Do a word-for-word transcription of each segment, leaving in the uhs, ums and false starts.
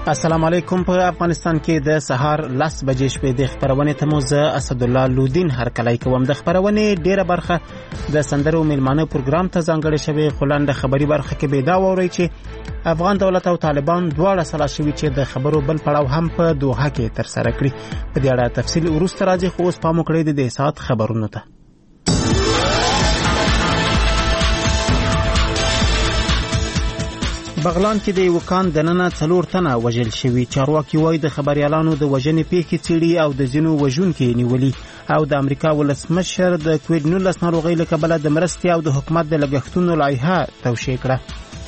السلام علیکم. په افغانستان کې د سهار لس بجې شپې د خبرونې ته مو زه اسدالله لودین هرکلی کوم. د خبرونې ډیره برخه د سندرو میلمانه پروګرام ته ځانګړې شوې، خو لنډه خبري برخه کې به دا واورئ چې افغان دولت او طالبان دواړه سلا شوي چې د خبرو بل پړاو هم په دوحه کې ترسره کړي. په دې اړه تفصیل وروسته راځي، خو اوس پام وکړئ د دې ساعت خبرونو ته. بغلان کې د یو کان دننه څلور تنه وژل شوي. چارواکي وایي د خبريالانو د وژنې پیښې څېړي او د ځینو وژونکي نیولي. او د امریکا ولسمشر د کووډ نولس ناروغۍ له کبله د مرستې او د حکومت د لګښتونو لایحه توشیح کړه.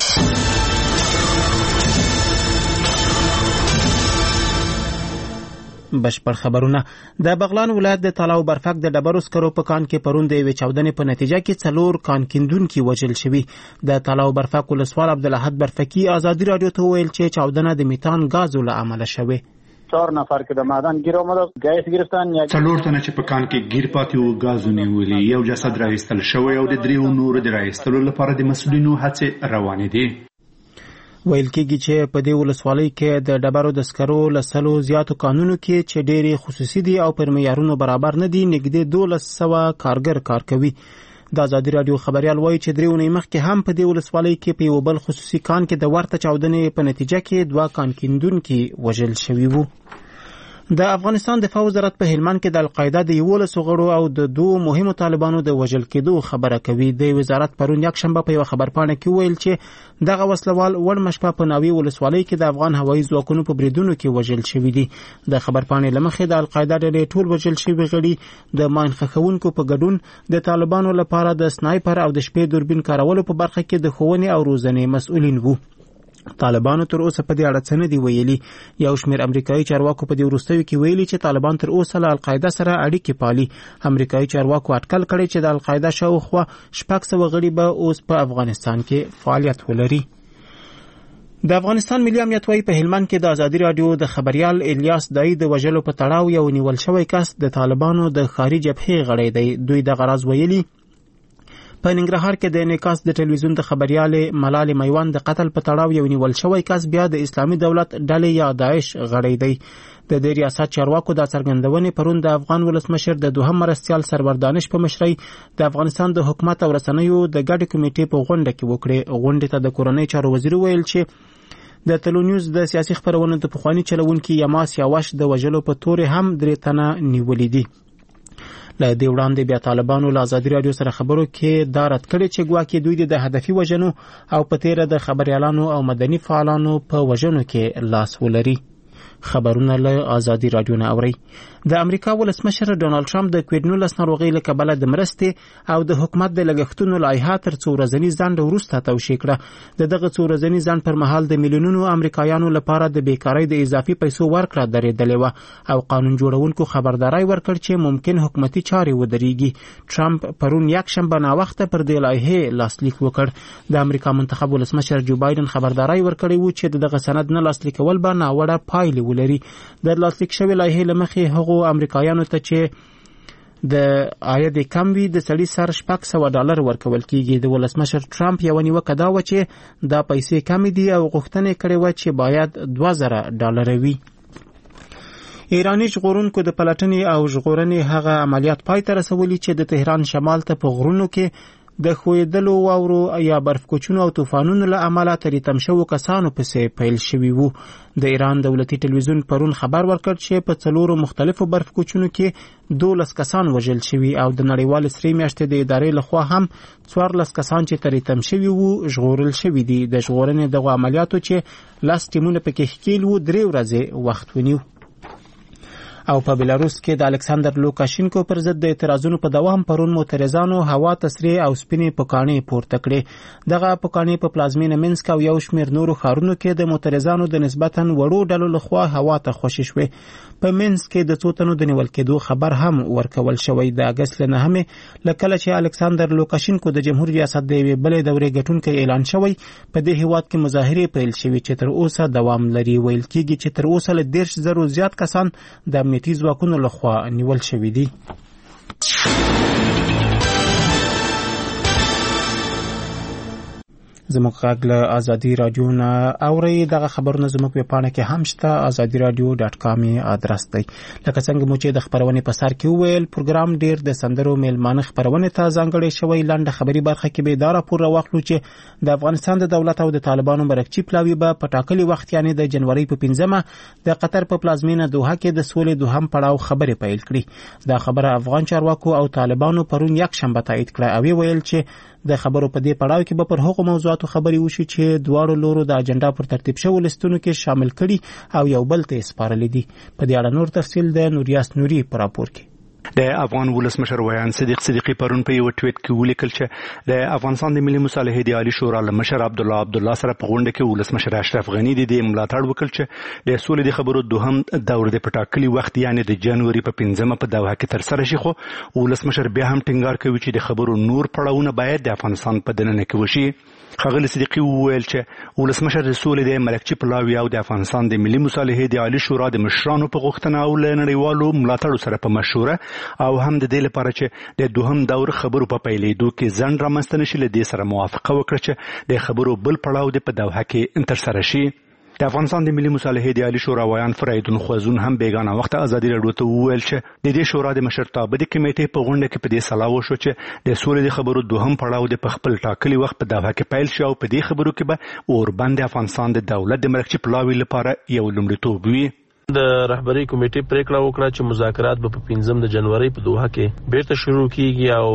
بشپړ خبرونه. د بغلان ولایت د تالاو برفک د ډبرو سکرو په کان کې پرون د یوې چاودنې په نتیجه کې څلور کان کیندونکي وژل شوي. د تالاو برفک ولسوال عبدالاحد برفکي ازادي راډیو ته وویل چې چاودنه د میتان غازو له امله شوې. چهار نفر که د معدن گیر آمده گیس گرفتن، څلور تنه چې په کان کې گیر پاتې وو غازو نیولي. یو جسد راایستل شوی او د دریو نورو د راایستلو لپاره د مسؤلینو هڅې روانې دي. ویل کېږي چې په دې ولسوالۍ کې د ډبرو د سکرو له سلو زیاتو کانونو کې چې ډېرې خصوصي دي او پر معیارونو برابر نه دي نږدې دولس سوه کارګر کار کوي. د ازادي راډیو خبريال وایي چې درې اونۍ مخکې هم په دې ولسوالۍ کې په یو بل خصوصي کان کې د ورته چاودنې په نتیجه کې دوه کان کیندونکي وژل شوي وو. د افغانستان دفاع وزارت په هلمند کې د القاعده د یولسو غړو او د دوه مهمو طالبانو د وژل کېدو خبره کوي. د وزارت پرون یک شنبه په یو خبرپاڼه کې ویل چې دغه وسلوال وړ مشپه په ناوی ولسوالۍ کې د افغان هوایي ځواکونو په بریدونو کې وژل شوي دي. د خبرپاڼې له مخې د القاعده ډلې ټول وژل شوي غړي د ماین ښخونکو په ګډون د طالبانو لپاره د سنایپر او د شپې دوربین کارولو په برخه کې د ښوونې او روزنې مسؤلین وو. طالبانو تر اوسه په دې اړه څه نه دي ویلي. یو شمېر امریکایي چارواکو په دې وروستیو کې ویلي چې طالبان تر اوسه له القاعده سره اړیکې پالي. امریکایي چارواکو اټکل کړی چې د القاعده شاوخوا شپږ سوه غړي به اوس په افغانستان کې فعالیت ولري. د افغانستان ملي امنیت وايي په هلمند کې د ازادي راډیو د خبريال الیاس دای د وژلو په تړاو یو نیول شوی کس د طالبانو د خارج جبهې غړی دی. دوی د غراض ویلي په ننګرهار کې د انعکاس د ټلویزیون د خبريالې ملال میوان د قتل په تړاو یو نیول شوی کس بیا د اسلامي دولت ډلې یا داعش غړی دی. د دې ریاست چارواکو د څرګندونې پرون د افغان ولسمشر د دوهم مرستیال سرور دانش په مشرۍ د افغانستان د حکومت او رسنیو د ګډې کمیټې په غونډه کې وکړې. غونډې ته د کورنۍ چارو وزیر ویل چې د تلونیوز د سیاسي خبرونو د پخوانی چلونکي یماس یاوش د وژلو په تورې هم درې تنه نیولې دي. له دې وړاندې بیا طالبانو له ازادي راډیو سره خبرو کې دا رد کړی چې ګواکې دوی د هدفي وژنو او په تیره د خبريالانو او مدني فعالانو په وژنو کې لاس ولري. خبرونه له ازادي راډیو نه اوري. د امریکا ولسمشر ډونالد ټرمپ د کووډ نولس ناروغۍ له کبله د مرستې او د حکومت د لګښتونو لایحه تر څو ورځني ځنډ وروسته توشیح کړه. د دغه څو ورځني ځنډ پر مهال د میلیونونو امریکایانو لپاره د بیکارۍ د اضافي پیسو ورکړه درېدلې وه او قانون جوړونکو خبرداري ورکړ چې ممکن حکومتي چارې ودرېږي. ټرمپ پرون یک شنبه ناوخته پر دې لایحې لاسلیک وکړ. د امریکا منتخب ولسمشر جو بایدن خبرداري ورکړې و چې دغه سند نه لاسلیکول به ناوړه پایلې ولري. د لاسلیک شوی لایحې له مخې هغو امریکایانو ته چې د عاید کم وي د سړي سر شپږ سوه ډالر ورکول کیږي. د ولسمشر ټرمپ یو نیوکه دا و چې دا پیسې کمې دي او غوښتنه کړې و چې باید دوه زره ډالر وي. ایرانی ژغورونکو د پلټنې او ژغورنې هغه عملیات پای ته رسولي چې د تهران شمال ته په غرونو کې د خویدلو واورو یا برف کوچونو او طوفانونو له امله ترې تم شوو کسانو پسې پیل شوي وو. د ایران دولتي ټلویزیون پرون خبر ورکړ چې په څلورو مختلفو برف کوچونو کې دولس کسان وژل شوي او د نړیوال سرې میاشتې د ادارې لخوا هم څوارلس کسان چې ترې تم شوي وو ژغورل شوي دي. د ژغورنې دغو عملیاتو چې لس ټیمونه پکې ښکېل وو درې ورځې وخت ونیو. او په بلاروس کې د الکساندر لوکاشینکو پر ضد د اعتراضونو په دوام پرون معترضانو هوا تسریع او سپینې پوکاڼې پورته کړې. دغه پوکاڼې په پلازمینه منسک او یو شمېر نورو ښارونو کې د معترضانو د نسبتاً وړو ډلو لخوا هوا ته خوشې شوې. په منسک کې د څو تنو د نیول کېدو خبر هم ورکول شوی. د اګست له نهمې له کله چې الکساندر لوکاشینکو د جمهور ریاست د یوې بلې دورې ګټونکی اعلان شوی په دې هیواد کې مظاهرې پیل شوي چې تر اوسه دوام لري. ویل کېږي چې تر اوسه له دېرش زرو زیات کسان د امنیتي ځواکونو لخوا نیول شوي دي. زموږ غږ له ازادي رادیو نه اورئ. دغه خبرونه زموږ په پاڼه کې هم شته ازادي رادیو ډاټ کام ادرس دی. لکه څنګه مو چې د خبرونې په سر کې وویل پروګرام ډیر د سندرو میلمانه خبرونه ته ځانګړی شوی. لنډه خبري برخه کې به دا راپور راوخلو چې د افغانستان د دولت او د طالبانو مرکچی پلاوی به په ټاکلي وخت یعنی د جنوري په پنځمه د قطر په پلازمینه دوحه کې د سولې دوهم پړاو خبرې پیل کړې. دا خبره افغان چارواکو او طالبانو پرون یک شنبه تایید کړه او ویل چې د خبرو په دې پړاو کې به پر هغو موضوعاتو خبرې وشي چې دواړو لورو د اجنډا پر ترتیب شوو لستونو کې شامل کړي او یو بل ته سپارلې دي. په دې اړه نور تفصیل د نوریاس نوري په راپور کې. د افغان ولسمشر ویان صدیق صدیقی پرون په یو ټویټ کې ولیکل چې د افغانستان د ملي مصالحې د عالی شورا له مشر عبد الله عبد الله سره په غونډه کې ولسمشر اشرف غنی د دې ملاتړ وکړ چې د سولې د خبرو دوهم دور د پټاکلي وخت یعنی د جنوري په پنځمه په دوحه کې تر سره شي. خو ولسمشر بیا هم ټینګار کوي چې د خبرو نور پړاوونه باید د افغانستان په دننه کې وشي. ښاغلي صدیقي وویل چې ولسمشر د سولې د مرکچی پلاوی او د افغانستان د ملي مصالحې د عالی شورا د مشرانو په غوښتنه او له نړیوالو ملاتړو سره په مشوره او هم د دې لپاره چې د دوهم دور خبرو په پیلېدو کې ځنډ رامنځته نشي له دې سره موافقه وکړه چې د خبرو بل پړاو د په دوحه کې تر سره شي. د افغانستان د ملي مصالحې د عالی شورا ویان فریدون خوازون هم بیگانه وخت ازادي رادیو ته وویل چې د دې شورا د مشرتابه د کمیټې په غونډه کې په دې سلا وشو چې د سولې د خبرو دوهم پړاو د خپل ټاکلي وخت په دوحه کې پیل شي او په دې خبرو کې به اوربند افغانستان د دولت د مرکچی پلاوی لپاره یو لومړیتوب وي. د رهبری کمیټې پریکړه وکړه چې مذاکرات به په پنځم د جنوري په دوحه کې بیرته شروع کیږي او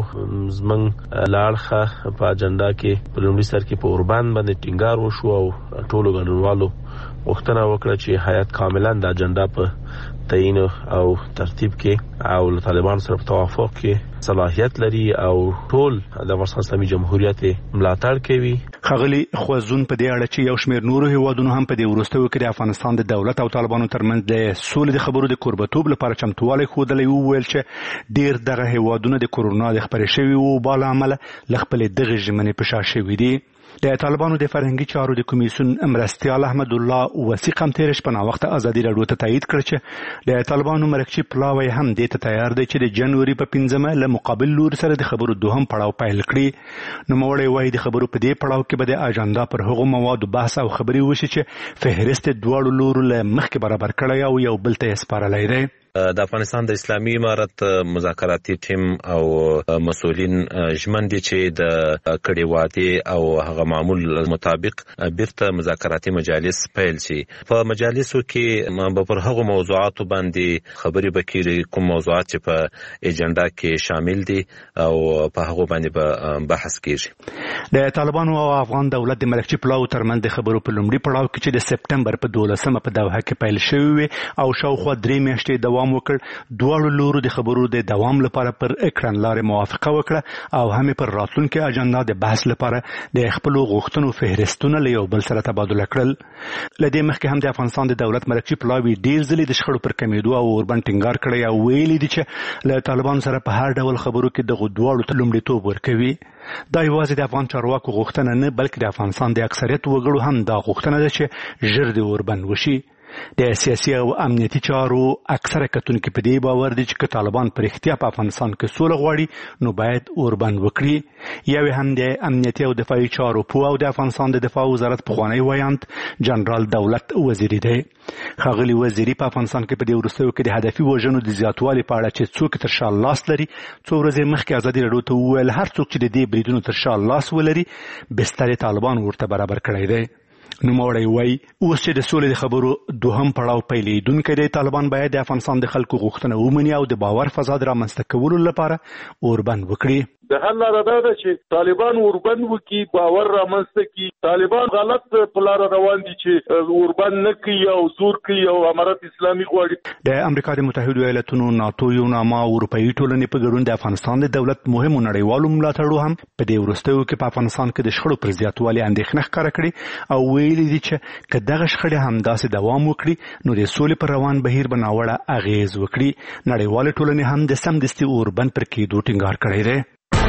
زمنګ لاړخه په اجنډا کې په لومړي سر کې په اوربند باندې ټینګار وشو او ټولو ګډونوالو وختونه وکړه چې حیات کاملا د اجنډا په تعیین او ترتیب کې او له طالبان سره په توافق کې صلاحیت لري او ټول د افغانستان اسلامي جمهوریت ملاتړ کوي. ښاغلي خوازون په دې اړه چې یو شمېر نورو هیوادونو هم په دې وروستیو کې د افغانستان د دولت او طالبانو ترمنځ د سولې د خبرو د کوربتوب لپاره چمتووالی ښودلی وویل چې ډېر دغه هیوادونه د کورونا د خپرې شوي وبا له امله له خپلې دغې ژمنې په شا شوي دي. د طالبانو د فرهنګي چارو د کمیسیون مرستیال احمد الله وثیق هم تیر شپه وخت ازادي رادیو ته تایید کړ چې د طالبانو مرکچی پلاوی هم دې ته تیار دی چې د جنوري په پنځمه له مقابل لور سره د خبرو دوهم پړاو پیل کړي. نو موړی وایي د خبرو په دې پړاو کې به د اجنډا پر هغو موادو بحث او خبرې وشي چې فهرست دواړو لورو له مخکې برابر کړی او یو بل ته سپارلی دی. د افغانستان د اسلامي امارت مذاکراتي ټیم او مسؤلین ژمن دي چې د کړي وعده او هغه معمول مطابق بیرته مذاکراتي مجالس پیل شي. په مجالسو کې به پر هغه موضوعاتو باندې خبرې وکړي کوم موضوعات چې په اجنډا کې شامل دي او په هغه باندې به بحث کیږي. د طالبانو او افغان دولت د مرکچی پلاو ترمنځ د خبرو په لومړي پړاو کې چې د سپټمبر په دولسمه په دوحه کې پیل شوی او شاوخوا درې میاشتې دوام وکړ. دواړو لورو د خبرو د دوام لپاره پر کړنلارې موافقه وکړه او هم پر راتلونکي اجنډا د بحث لپاره د خپل غوښتنو فهرستونه له یو بل سره تبادله کړل. لدې مخکې هم د افغانستان د دولت مرکچی پلاوی ډیر ځلې د شخړو پر کمیدو او اوربند ټینګار کړی او ویلي دي چې له طالبانو سره په هر ډول خبرو کې دغه دواړو ته لومړیتوب ورکوي. دا یوازې د افغان چارواکو غوښتنه نه بلکې د افغانستان د اکثریت وګړو هم دا غوښتنه ده چې ژر د اوربند وشي. د سیاسي او امنیتي چارو اکثره کتونکي په دې باور دي چې طالبان پر اختیار په افغانستان کې سوله غواړي نو باید اوربند وکړي. یو هم د امنیتي او دفاعي چارو په او د افغانستان د دفاع وزارت پخوانی ویاند جنرال دولت وزیری دی. ښاغلي وزیری په افغانستان کې په دې وروستیو کې د هدفي وژنو د زیاتوالي په اړه چې څوک تر شا لاس لري څو ورځې مخکې ازادي رادیو ته وویل هر څوک چې د دې بریدونو تر شا لاس ولري بستر طالبان ورته برابر کړی دی. نوموړی وایي اوس چې د سولې د خبرو دوهم پړاو پیلېدونکی دی طالبان باید د افغانستان د خلکو غوښتنه ومني او د باور فضا د رامنځته کولو لپاره اوربند وکړي. د حل لاره دا ده چې طالبان اوربند وکړي باور رامنځته کړي. طالبان غلط په لاره روان دي چې اوربند نه کوي او زور کوي او امارت اسلامي غواړي. د امریکا د متحدو ایالاتونو ناتو یوناما او اروپایي ټولنې په ګډون د افغانستان د دولت مهمو نړیوالو ملاتړو هم په دې وروستیو کې په افغانستان کې د شخړو پر زیاتوالي اندېښنه ښکاره کړې او ویلي دي چې که دغه شخړې همداسې دوام وکړي نو د سولې پر روان بهیر به ناوړه اغېز وکړي. نړیوالې ټولنې هم د سمدستي اوربند پر کېدو ټینګار کړی دی.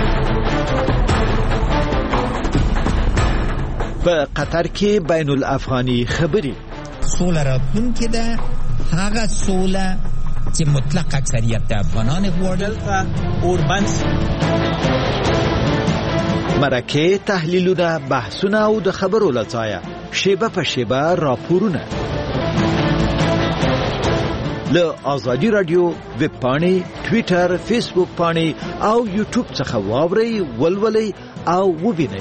په قطر کې بین الافغاني خبرې سوله راتلونکې ده هغه سوله چې مطلق اکثریت د افغانان غواړي. اوربند مرکه، تحلیلونه، بحثونه او د خبرو لڅایه شیبه په شیبه راپورونه له آزادی رادیو ویب پاڼې، ټویټر، فیسبوک پاڼې او یوټیوب څخه واورئ، ولولئ او ووینئ.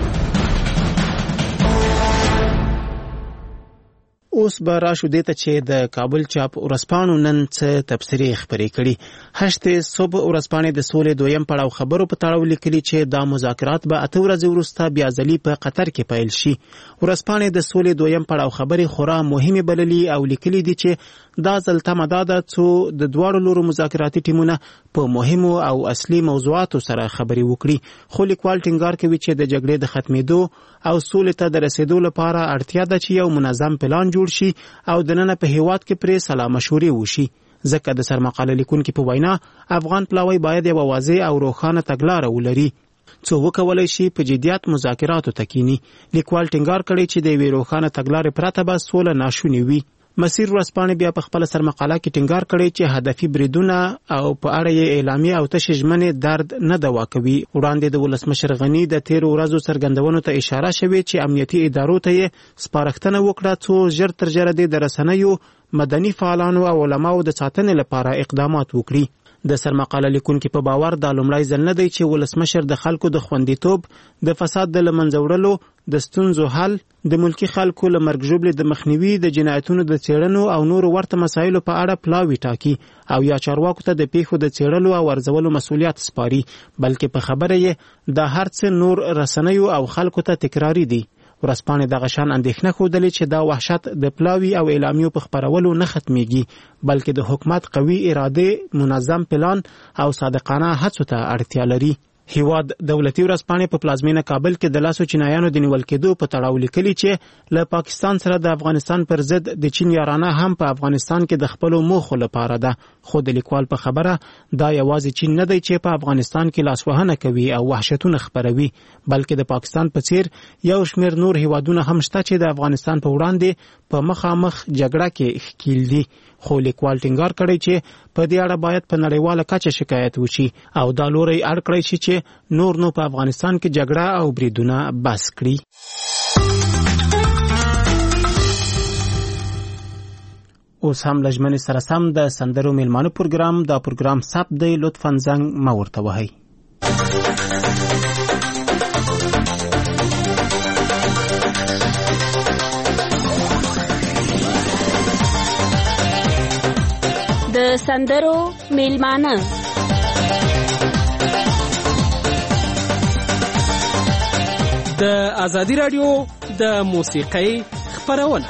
اوس به راشو دې ته چې د کابل چاپ ورځپاڼو نن څه تبصرې خپرې کړي. هشتې صبح ورځپاڼې د سولې دویم پړاو خبرو په تړاو لیکلي چې دا مذاکرات به اته ورځې وروسته بیا ځلي په قطر کې پیل شي. ورځپاڼې د سولې دویم پړاو خبرې خورا مهمې بللي او لیکلي دي چې دا ځل تمه دا ده څو د دواړو لورو مذاکراتي ټیمونه په مهمو او اصلي موضوعاتو سره خبرې وکړي. خو لیکوال ټینګار کوي چې د جګړې د ختمېدو او سولې ته د رسیدو لپاره اړتیا ده چې یو منظم پلان جوړ شي او د نن په هیواد کې پرې سلا مشورې وشي. ځکه د سرمقاله لیکونکو په وینا افغان پلاوی باید یو واضح او روښانه تګلاره ولري څو وکولای شي په جديات مذاکراتو تکینی. لیکوال ټینګار کړي چې د یوې روښانه تګلارې پرته به سوله ناشونې وي. مسیر ورځپاڼې بیا په خپل سرمقاله کې ټینګار کړي چې هدفي بریدونه او په اړه یې اعلامیه او تش ژمنې درد نه دوا کوي. وړاندې د ولسمشر غنی د تیر ورځو څرګندونو ته اشاره شوې چې امنیتي ادارو ته یې سپارښتنه وکړه څو ژر تر ژره د رسنیو، مدني فعالانو او علماو د ساتنې لپاره اقدامات وکړي. د سرمقاله لیکونکو په باور دا لومړی ځل نه دی چې ولسمشر د خلکو د خوندیتوب، د فساد د لمنځه وړلو، د ستونزو حل، د ملکی خلکو له مرګ ژوبلې د مخنیوي، د جنایتونو د څېړنو او نورو ورته مسایلو په اړه پلاوی ټاکي او یا چارواکو ته د پیښو د څېړلو او ارزولو مسؤلیت سپاري، بلکې په خبره یې د هر څه نور رسنیو او خلکو ته تکراری دي. ورځپاڼې دغه شان اندېښنه ښودلې چې دا وحشت د پلاوی او اعلامیو په خپرولو نه ختميږي، بلکې د حکومت قوي اراده، منظم پلان او صادقانه هڅو ته اړتیا لري. هیواد دولتي ورځپاڼې په پلازمینه کابل کې د لاسو چینایانو د نیول کېدو په تړاو لیکلي چې له پاکستان سره د افغانستان پر ضد د چین یارانه هم په افغانستان کې د خپل موخو لپاره ده. خو د لیکوال په خبره دا یوازې چین نه دی چې په افغانستان کې لاسوهنه کوي او وحشتونه خپروي، بلکې د پاکستان په څیر یو شمېر نور هیوادونه هم شته چې د افغانستان په وړاندې په مخامخ جګړه کې ښکیل دي. خو لیکوال ټینګار کړی چې په دې اړه باید په نړیواله کچه شکایت وشي او دا لوري اړ کړی شي چې نور نو په افغانستان کې جګړه او بریدونه بس کړي. اوس هم لجمنې سره سم د سندرو میلمانو پروګرام دا پروګرام ثبت دی، لطفاً زنګ ما ورته وهئ. د سندرو میلمانه د آزادی رادیو د موسیقۍ خبرونه.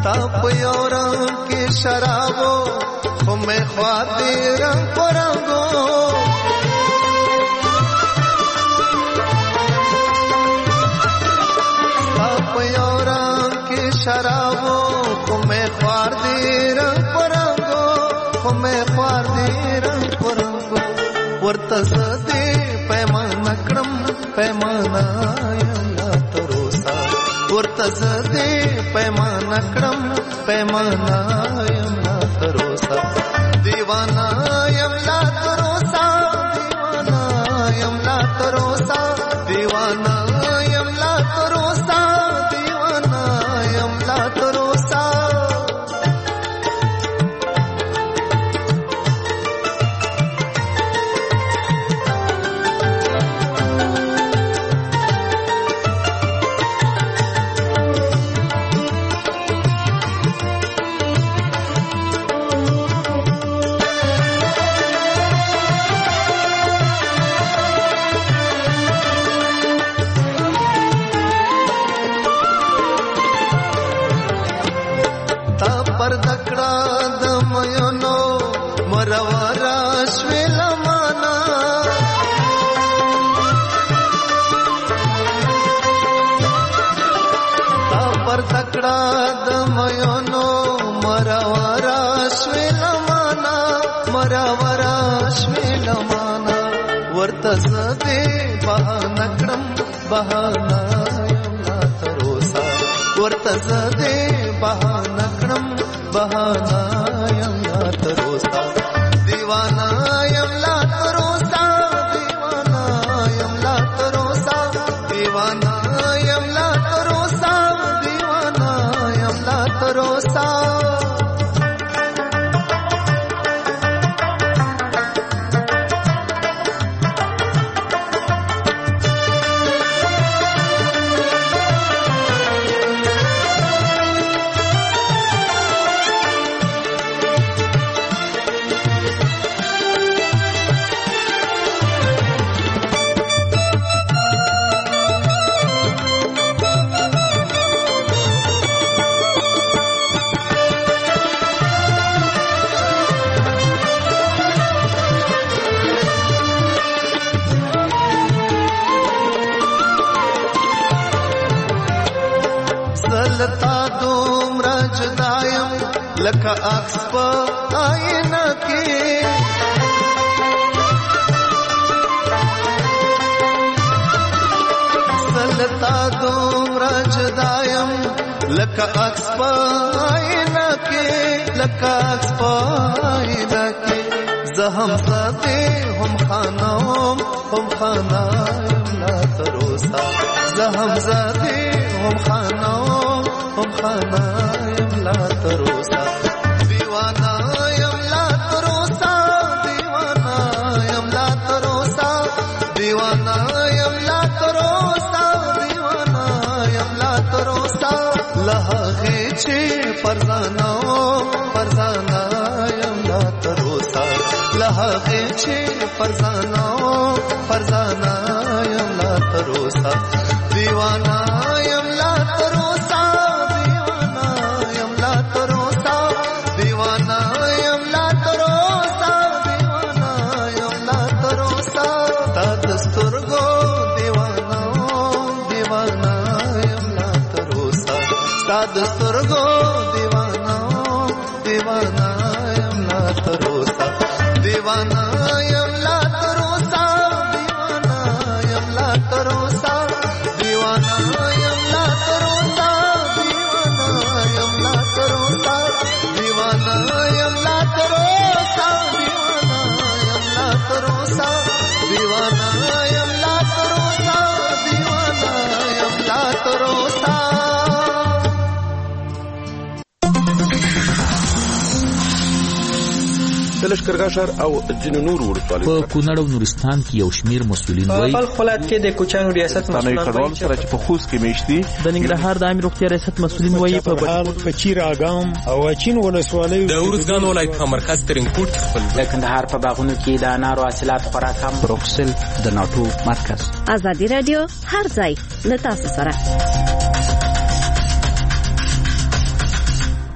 تاپ یو رنگ کی شرابو خو میں خواتی رنگ پرنگو تاپ یو رنگ کی شرابو خو میں خواتی رنگ پرنگو خو میں خواتی رنگ پرنگو ورتزدی پیمان کرم پیمانا یملا تروسا ورتزدی پیمان کرم پیمانا یملا تروسا دیوانا یملا تروسا دیوانا یملا تروسا دیوانا یملا تروسا دیوانا یملا تروسا ورتزدی بہانکرم بہانا یملا تروسا ورتزدی بہانکرم بہانا یملا تروسا دیوانا یملا تروسا دیوانا یملا تروسا دیوانا یملا تروسا دیوانا یملا تروسا لکه عکس په آینه کې سلطا دومره جدایم لکه عکس په آینه کې لکه عکس په آینه کې زه هم زده هم خانم هم خانم لا تروسا زه هم زده هم خانم هم خانم لا تروسا دیوانا یملا تروسا دیوانا یملا تروسا دیوانا یملا تروسا دیوانا یملا تروسا لهغه چې فرزانو فرزانا یملا تروسا لهغه چې فرزانو فرزانا یملا تروسا دیوانا یملا تروسا دیوانا یملا تروسا دیوانا یملا تروسا دیوانا یملا تروسا تا دستورګو دیوانا دیوانا یملا تروسا تا دستورګو دیوانا دیوانا یملا تروسا دیوانا یملا تروسا دیوانا یملا تروسا دیوانا یملا تروسا دیوانا یملا تروسا دیوانا یملا تروسا دیوانا یملا تروسا دیوانا یملا تروسا دیوانا یملا تروسا د لشکرګاه ښار او ځینو نورو ولسوالیو په کونړ او نورستان کې یو شمیر مسؤلین وایي په خپل ولایت کې د کوچانو ریاست مسؤلین کډوال سره چې په خوست کې میشتي د ننګرهار د عامه روغتیا ریاست مسؤلین وایي په په چیر اګام او چین ولسوالیو د اورزګان ولایت مرکز ترنګپورت خپل د کندهار په باغونو کې د انارو حاصلات خورا کم بروکسل د ناټو مرکز ازادي رادیو هر ځای له تاسو سره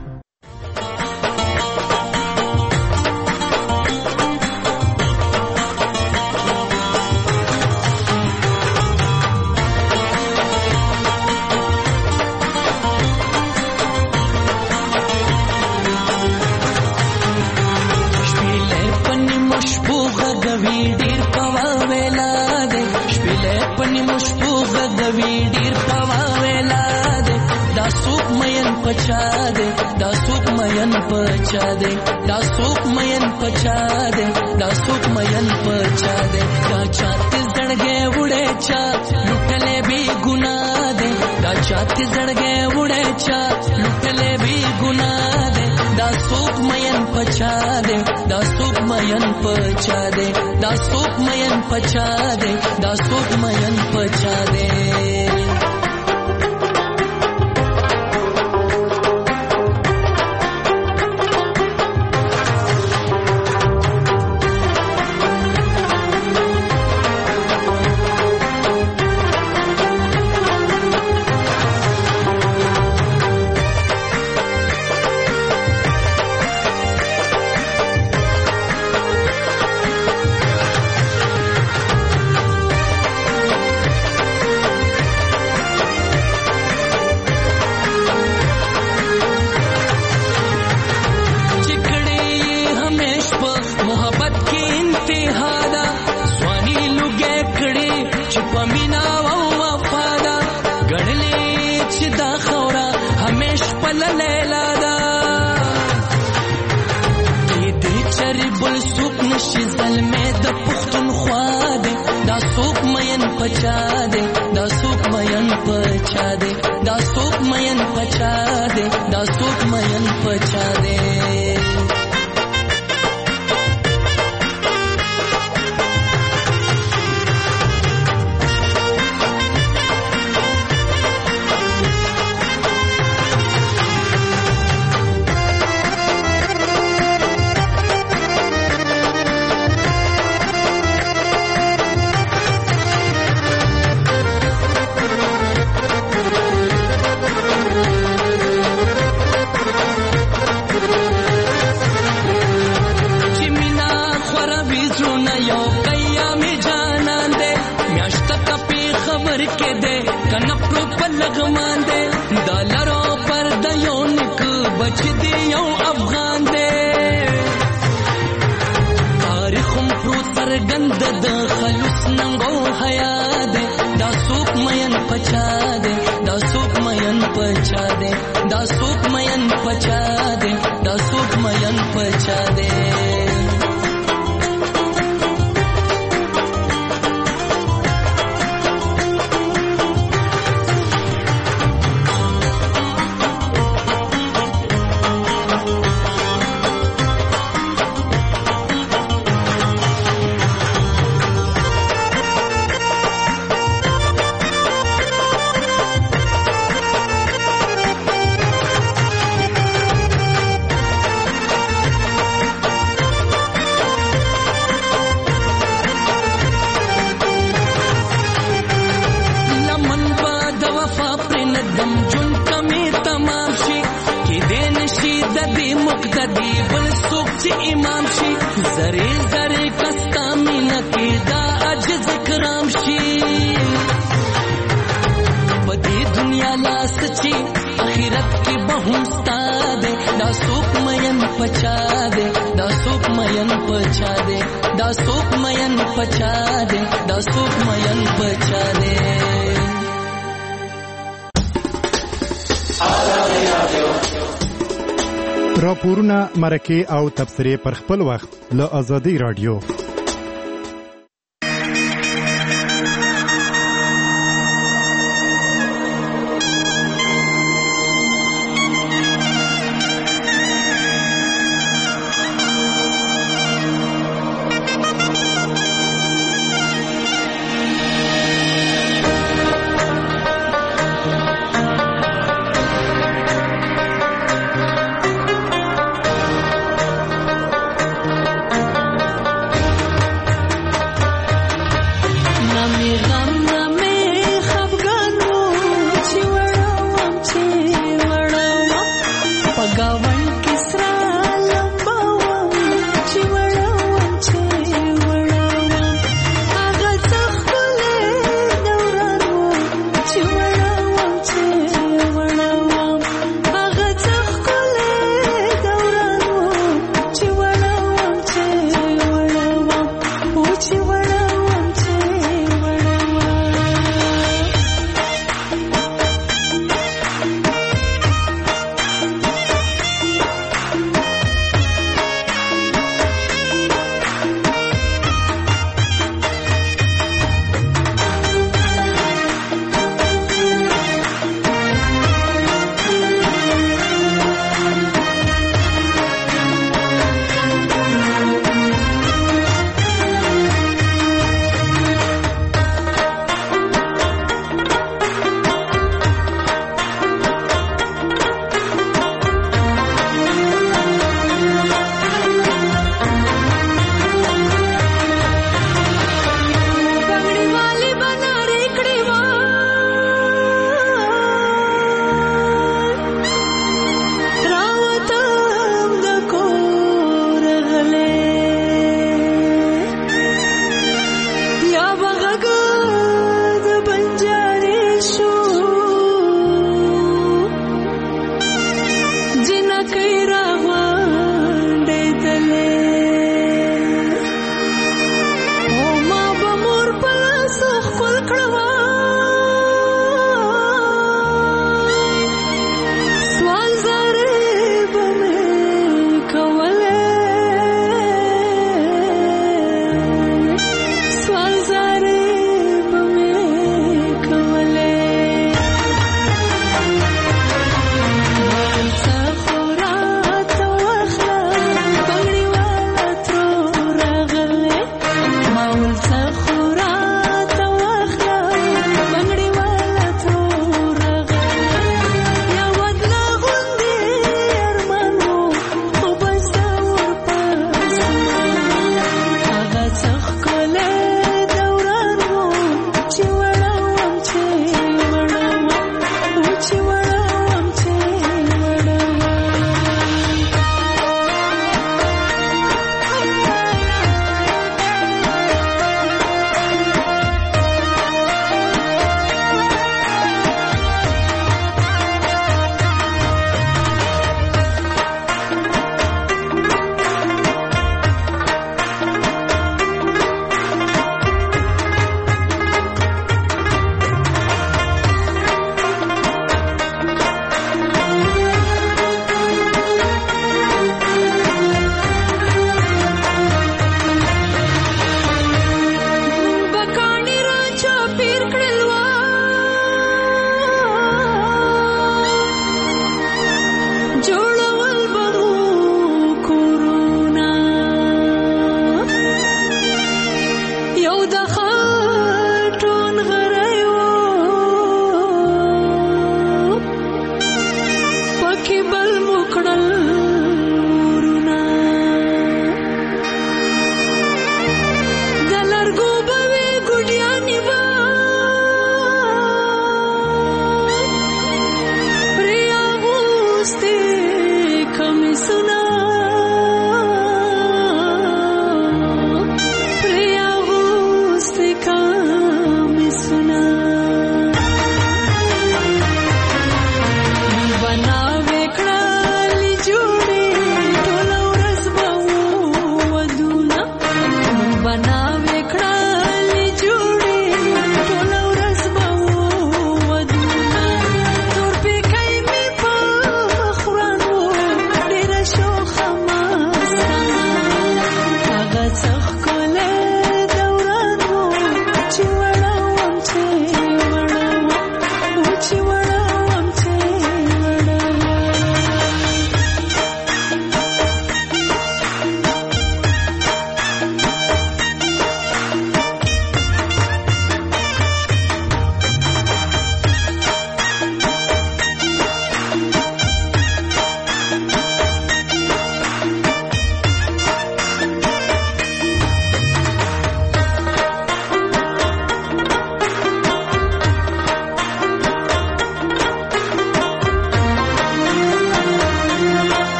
پچا دے دا سوک مین پچا دے دا سوک مین پچا دے دا سوک مین پچا دے دا چاہتے زڑگے وڑے چا لٹلے بھی گناہ دے دا چاہتے زڑگے وڑے چا لٹلے بھی گناہ دے دا سوک مین پچا دے دا سوک مین پچا دے دا سوک مین پچا دے دا سوک مین پچا دے پچا دے دا سوک مین پچا دے دا سوک مین پچا دے دا سوک مین پچا دے راپورونه مرکه او تبصرې پر خپل وخت له آزادۍ رادیو.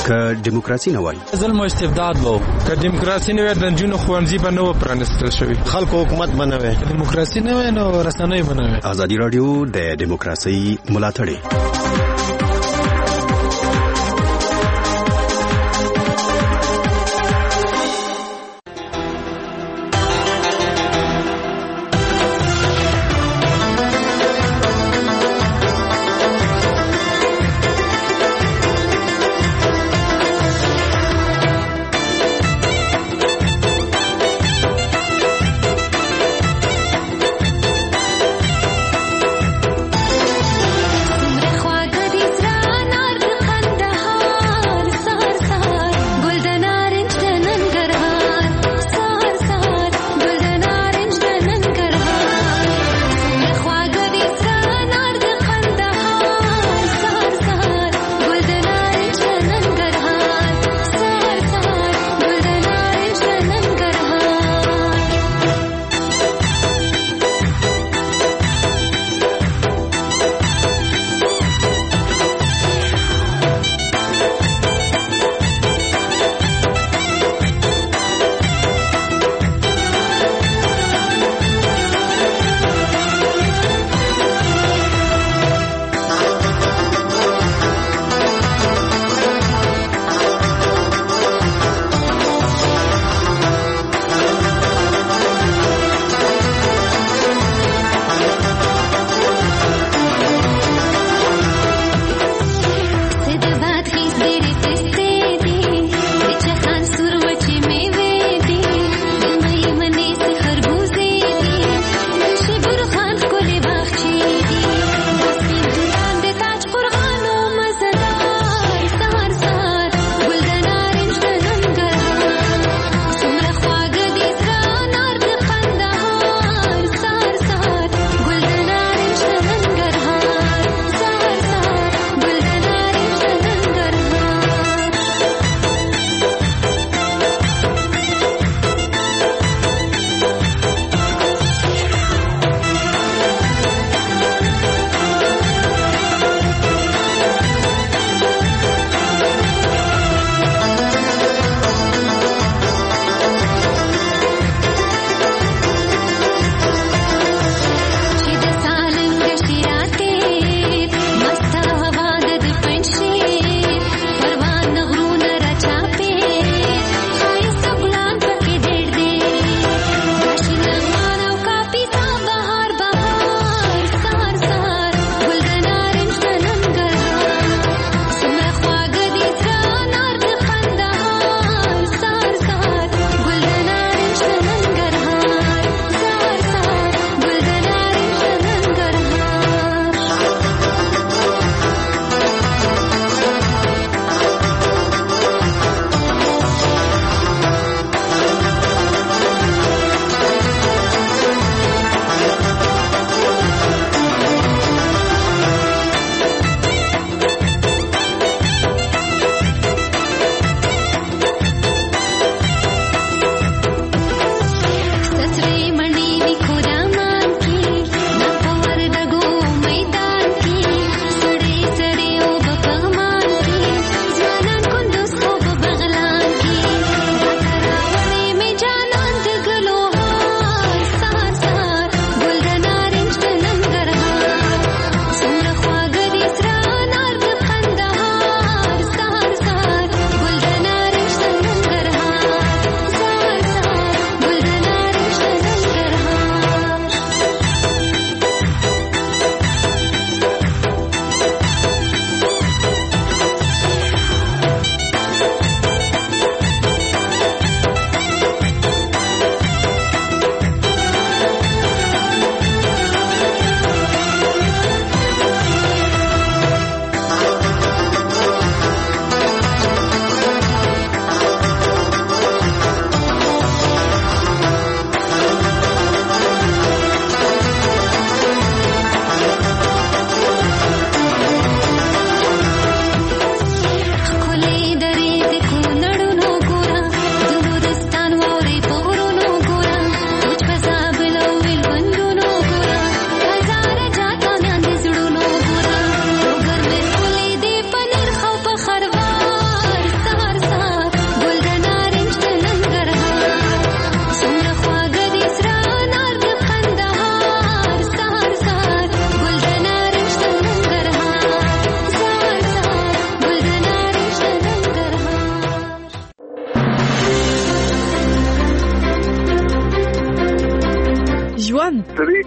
که دیموکراسي نه وای ظلم او استبداد وو که دیموکراسي نه وای د جنونو خوانځي به نه و پرانستل شوی خلکو حکومت بنوي دیموکراسي نه وای نو رسنۍ بنوي ازادي رادیو د دیموکراسي ملاتړی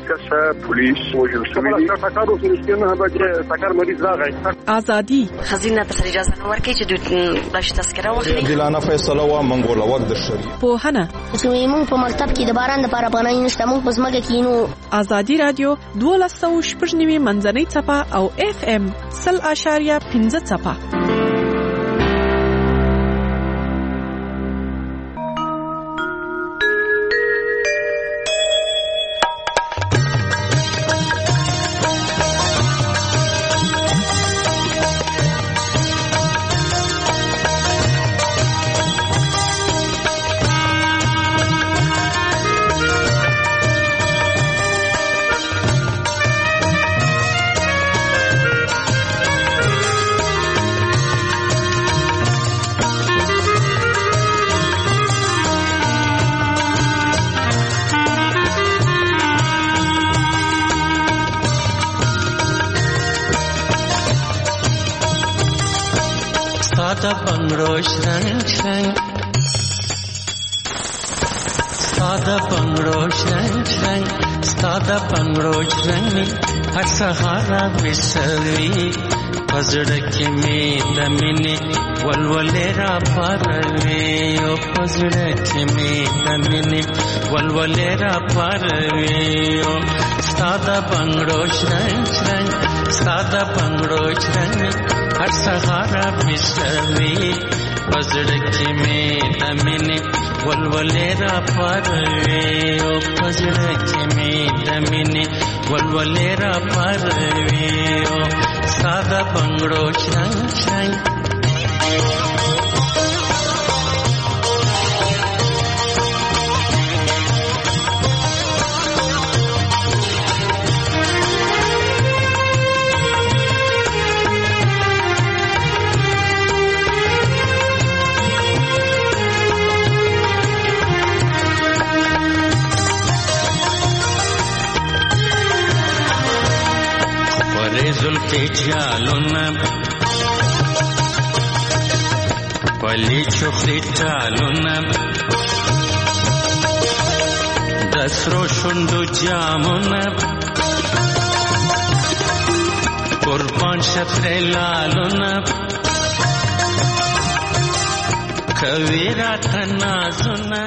کسه پولیس وژل شوی دي. ټکر اوسه نه بجې ټکر مریض راغی. ازادي خزینه پر اجازه نه ورکړي چې د باش تذکره واخلي. دلانه فیصله وا منګول وخت د شری. په هنه زموږ په مکتب کې د باران لپاره پناه نشته. موږ په ځمکه کې نو. ازادي رادیو دوه سوه شپږ نوي منځنۍ څپه او اف ام سل اشاریه پنځه څپه. Sada bangrosh rang rang, sada bangrosh rang rang, sada bangrosh rang. Har sahara visarvi, pazrak mein damine, walwalera parve. O pazrak mein damine, walwalera parve. O sada bangrosh rang rang, sada bangrosh rang. हर सहारा बिसरवी पजड़की में दमिने वलवलेरा परवे. ओ पजड़की में दमिने वलवलेरा परवे. ओ सादा बंगड़ो छंग छंग. जुल्फे जालूना पली छुपी जालूना दसरो शुंडू जामुना कुर्बान शतरे लालूना कवीरा तनाजुना.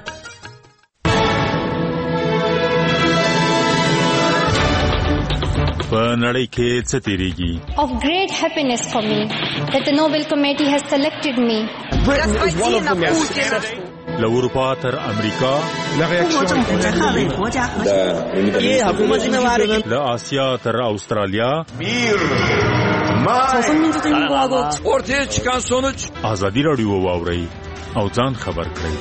Of great happiness for me that the Nobel Committee has selected me. Britain is one of the most successful. لأوروبا تر أمريكا لآسيا تر أستراليا ortaya çıkan sonuç Azadi Radio واورئ او ځان خبر کړئ.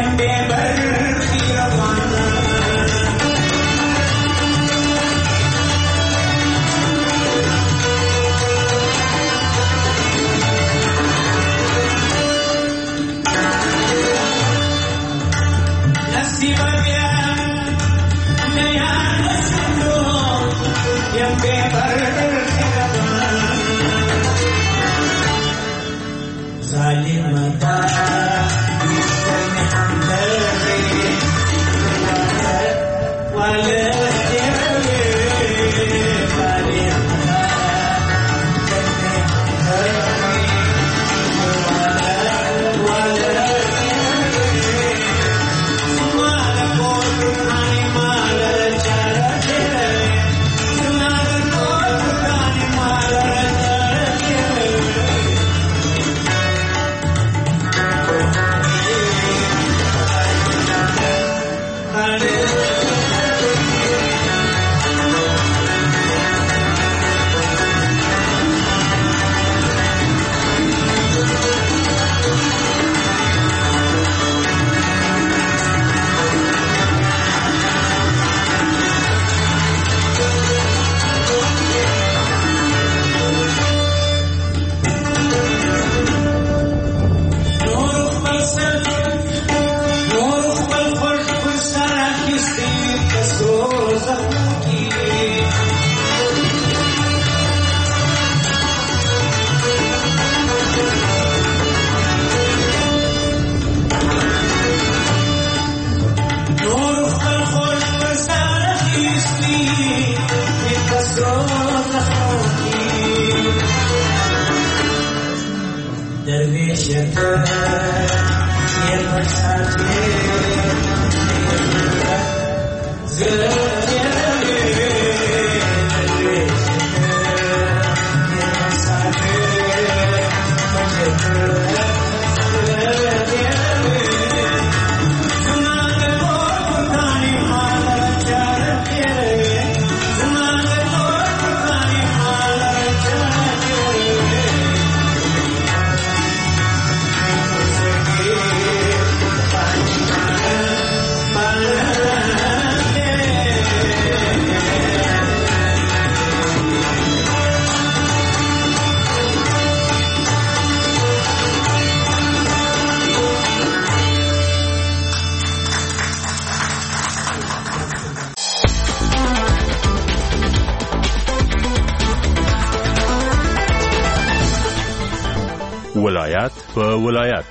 ولایت په ولایت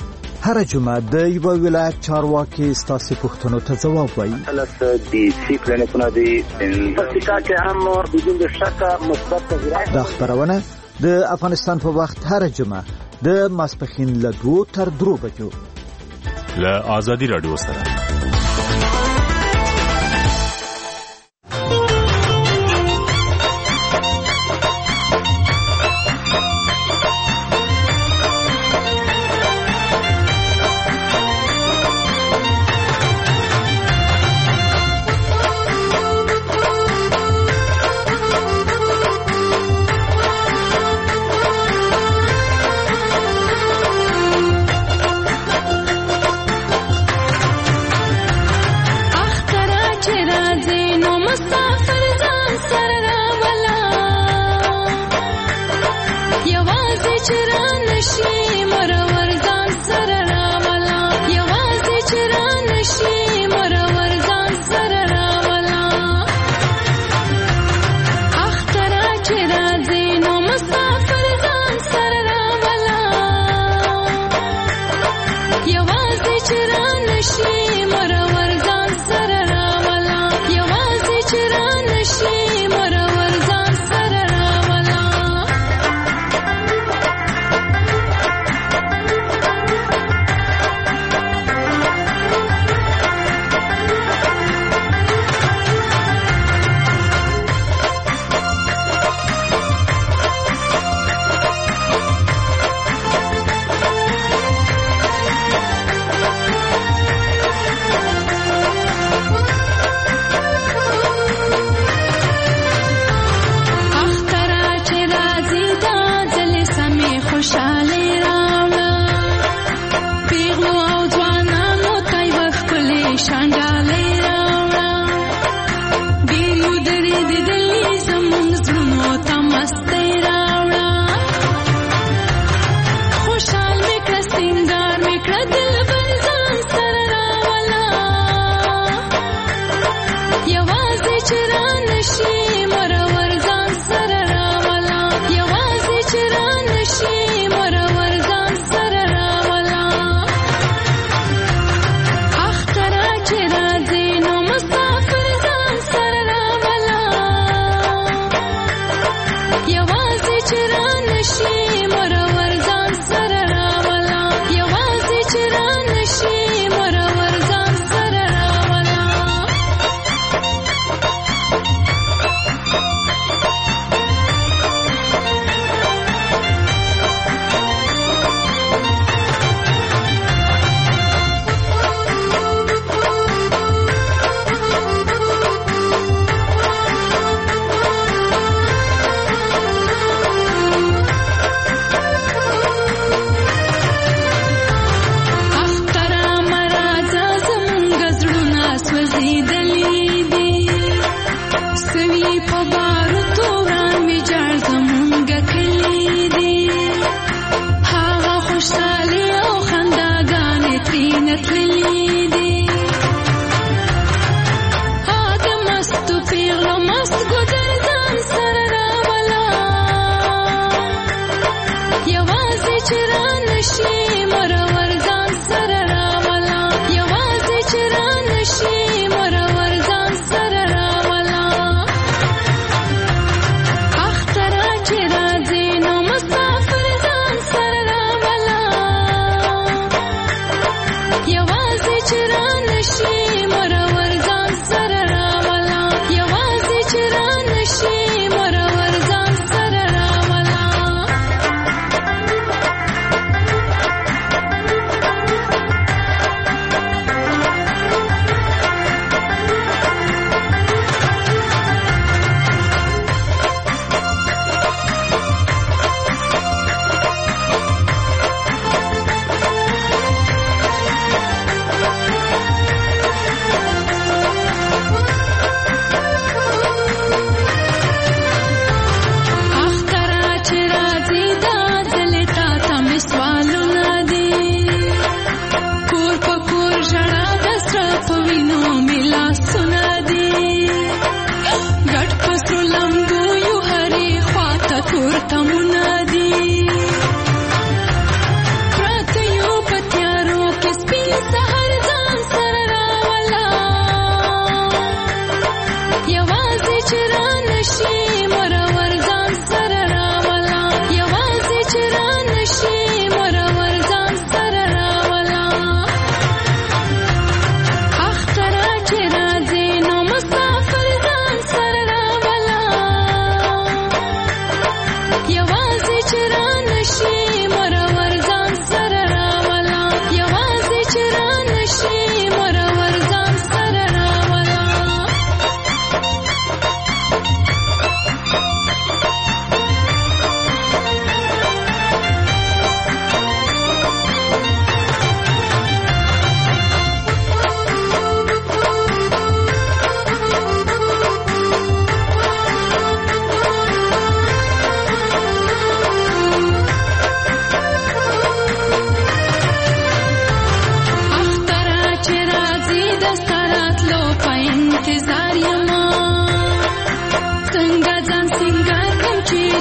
هر جمعه د یو ولایت چارواکي ستاسو پوښتنو ته ځواب وایي. خلاص دي سی کلینیکونه دي پکې کې هم بدون شک مثبت تغیرات. دا خبرونه د افغانستان په وخت هر جمعه د ماسپښین له دوه تر درو بجو له آزادي رادیو سره.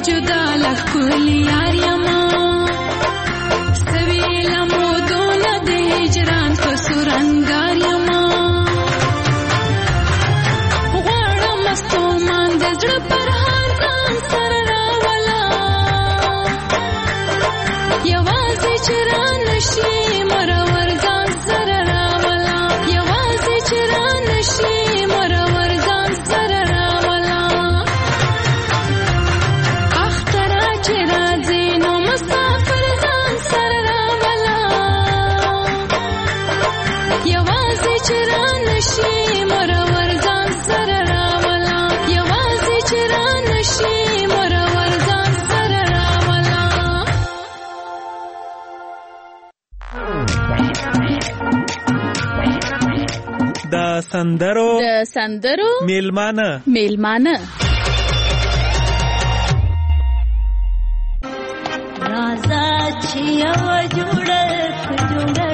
جدا لخلی یارما سویلا مودون د هجران فسورنګار یما غواړم مستومان د زړه پر هر ځان سره راولا یوازې چران شي مرور ځان سره راولا یوازې چران شي مرور ځان سره راولا اخترا چې راځي نو مسافر ځان سره راولا یوازې چران شي مرور ځان سره راولا یوازې چران شي مرور ځان سره راولا د سندرو د سندرو میلمانه میلمانه राजा छिया जुड़ जुड़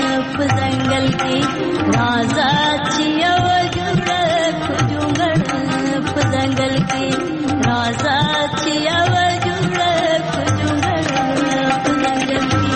जंगल की राजा छिया जुड़ जुड़ जंगल की राजा छिया जुड़ जुड़ जंगल की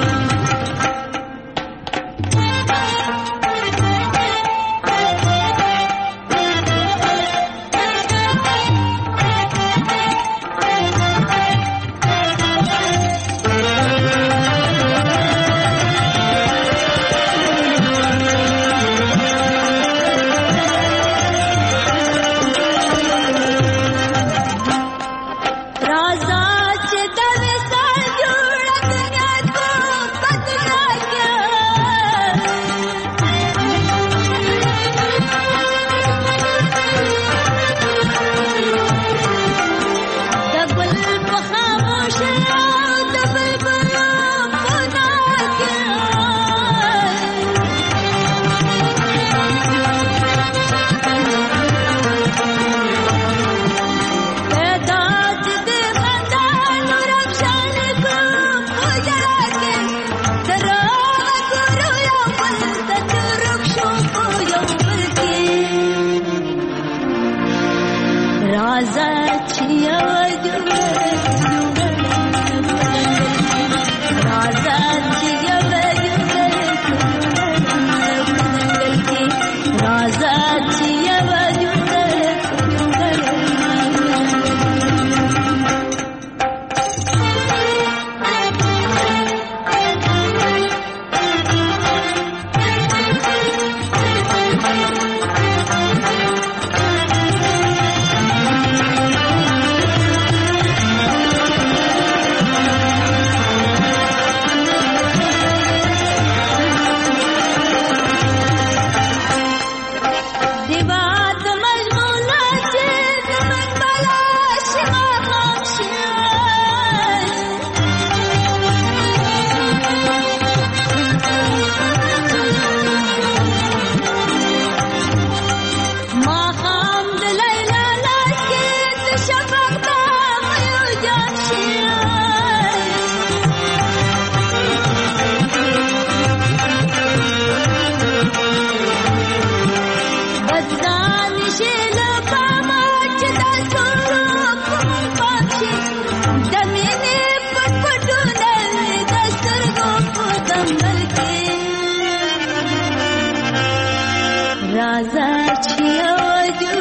राजा छिया